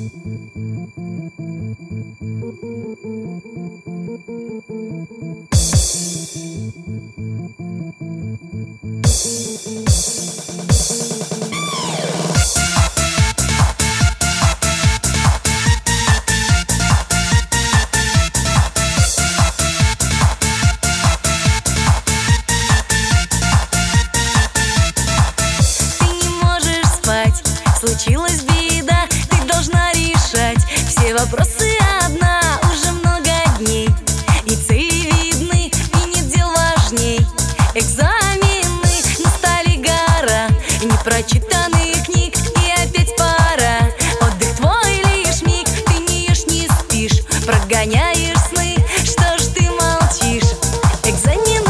Случилась беда, ты должна решать все вопросы одна уже много дней. И цели видны, и нет дел важней. Экзамены, настали гора непрочитанных книг, и опять пора. Отдых твой лишь миг, ты не ешь, не спишь, прогоняешь сны, что ж ты молчишь? Экзамены.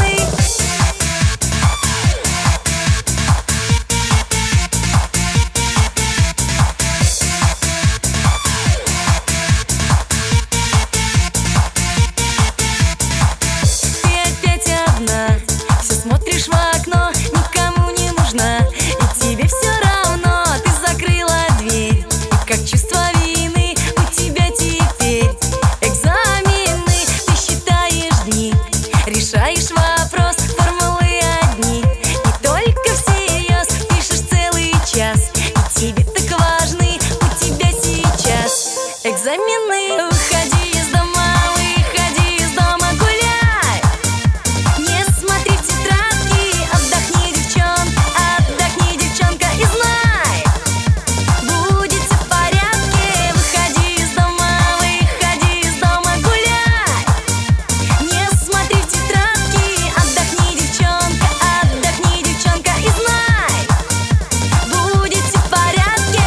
Смотришь в окно, никому не нужна, и тебе все равно, ты закрыла дверь. И как чувство вины у тебя теперь. Экзамены, ты считаешь дни, решаешь вопрос, формулы одни. И только всерьез пишешь целый час, и тебе так важны у тебя сейчас экзамены. Уходи из дома, выходи из дома, гуляй. Не смотри в тетрадки, отдохни, девчонка, и знай, будет все в порядке. Выходи из дома, гуляй. Не смотри в тетрадки, отдохни, девчонка, и знай, будет все в порядке.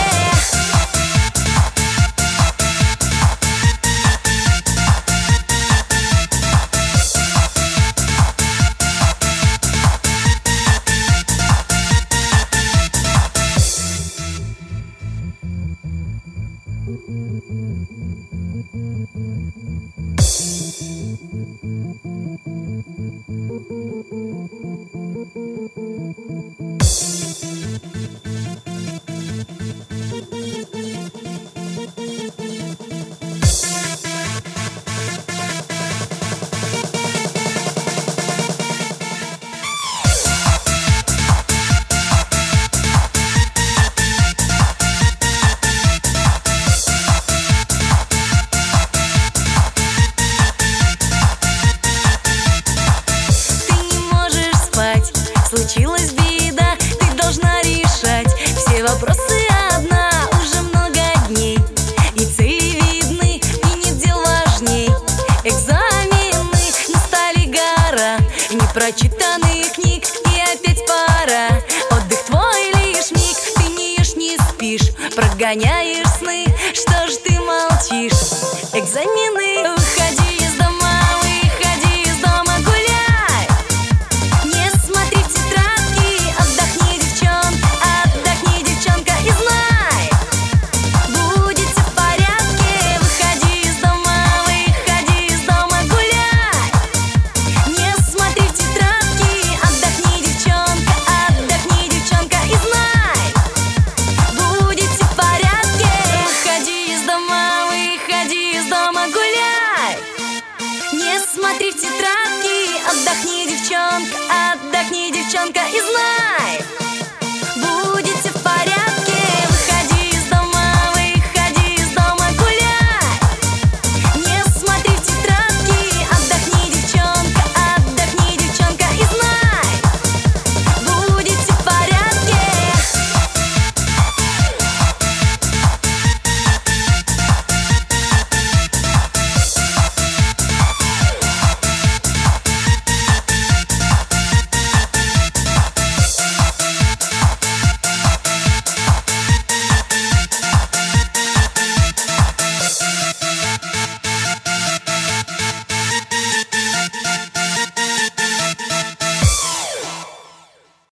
Случилась беда, ты должна решать все вопросы одна уже много дней. И цели видны, и нет дел важней. Экзамены, настали гора непрочитанных книг, и опять пора. Отдых твой лишь миг, ты не ешь, не спишь, прогоняешь сны, что ж ты молчишь? Экзамены. Уходи из дома, выходи из дома, гуляй. Не смотри в тетрадки, отдохни, девчонка, и знай, будет все в порядке. Выходи из дома, гуляй. Не смотри в тетрадки, отдохни, девчонка, и знай, будет все в порядке. Выходи из дома, гуляй. Не смотри в тетрадки, отдохни, девчонка,